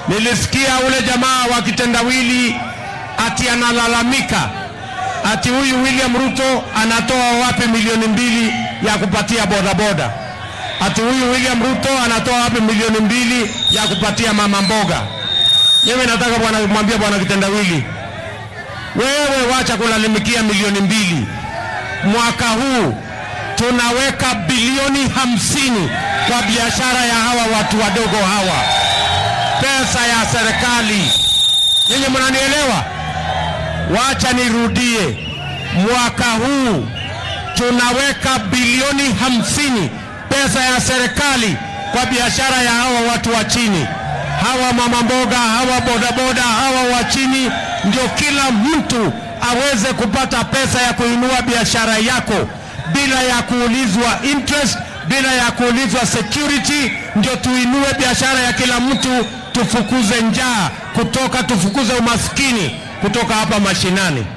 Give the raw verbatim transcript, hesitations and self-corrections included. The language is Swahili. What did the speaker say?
Nilisikia ule jamaa wa kitendawili ati analalamika ati huyu William Ruto anatoa wapi milioni mbili ya kupatia bodaboda. Ati huyu William Ruto anatoa wapi milioni mbili ya kupatia mama mboga. Mimi nataka bwana kumwambia bwana kitendawili, wewe wacha kulalamikia milioni mbili. Mwaka huu tunaweka bilioni hamsini kwa biashara ya hawa watu wadogo hawa. Pesa ya serikali. Ninyi mnanielewa? Wacha nirudie. Mwaka huu tunaweka bilioni hamsini pesa ya serikali kwa biashara ya hawa watu wa chini. Hawa mama mboga, hawa bodaboda, hawa wa chini, ndio kila mtu aweze kupata pesa ya kuinua biashara yako bila ya kuulizwa interest, bila ya kuulizwa security. Ndio tuinue biashara ya kila mtu, tufukuze njaa kutoka, tufukuze umaskini kutoka hapa mashinani.